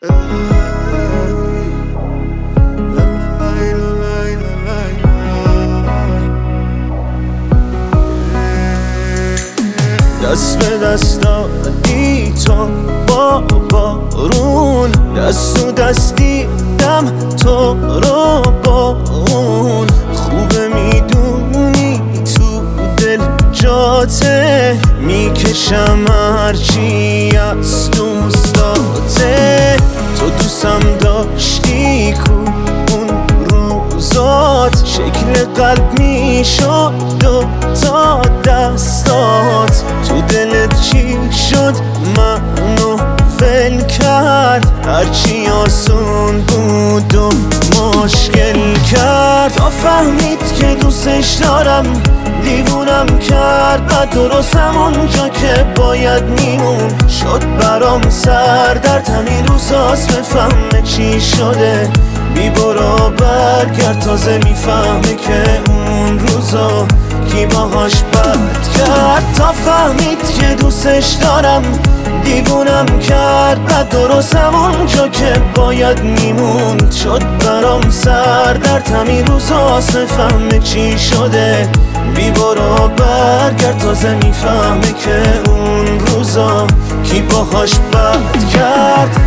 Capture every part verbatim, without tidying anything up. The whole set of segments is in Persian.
دست به دست دادی تو با بارون، دست و دست دیدم تو رو با اون. خوبه میدونی تو دل جاته، میکشم هرچی از دوستاته. تو دوستم داشتی کو اون روزات، شکل قلب میشد دو تا دستات. تو دلت چی شد منو ول کرد، هرچی آسون بود و مشکل کرد. تا فهمید که دوستش دارم دیوونم کرد، بعد درست همونجا که باید میمون شد برام سردرد. همین روزاست بفهمه چی شده، بی برو برگرد. تازه میفهمه که اون روزا کی باهاش بد کرد. تا فهمید که دوستش دارم دیوونم کرد، بعد درست همونجا که باید میموند شد برام سردرد. همین روزاست بفهمه چی شده، بی برو برگرد. تازه میفهمه که اون روزا کی باهاش بد کرد.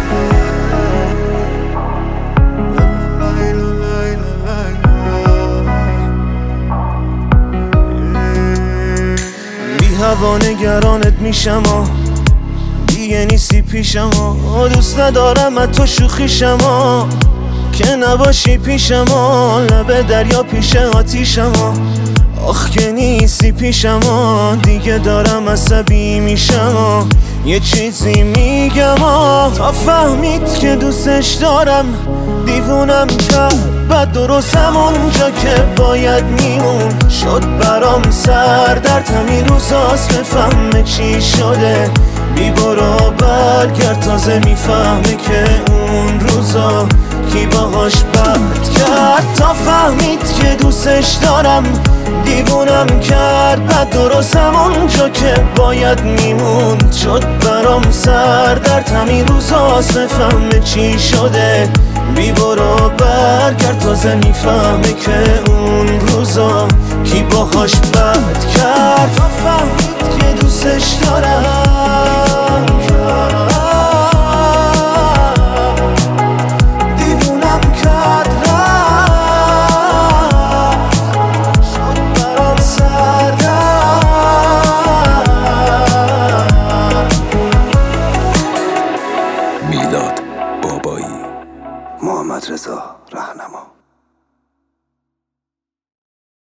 هوا نگرانت میشم و دیگه نیستی پیشم و دوست ندارم از تو شوخیشم و که نباشی پیشم و لب دریا پیش آتیشم و آخ که نیستی پیشم و دیگه دارم عصبی میشم و یه چیزی میگم و تا فهمید که دوستش دارم دیوونم کرد، بعد درست همونجا که باید میمون شد برام سردرد. همین روزاست بفهمه چی شده، بی برو برگرد. تازه میفهمه که اون روزا کی باهاش بد کرد. تا فهمید که دوستش دارم دیوونم کرد، بعد درست همونجا که باید میموند شد برام سردرد. همین روزاست بفهمه چی شده، بی برو برگرد. تازه میفهمه که اون روزا کی باهاش بد کرد. تا فهمید که دوستش دارم دیوونم کرد، شد برام سردرد. میلاد بابایی، محمد رضا رهنما.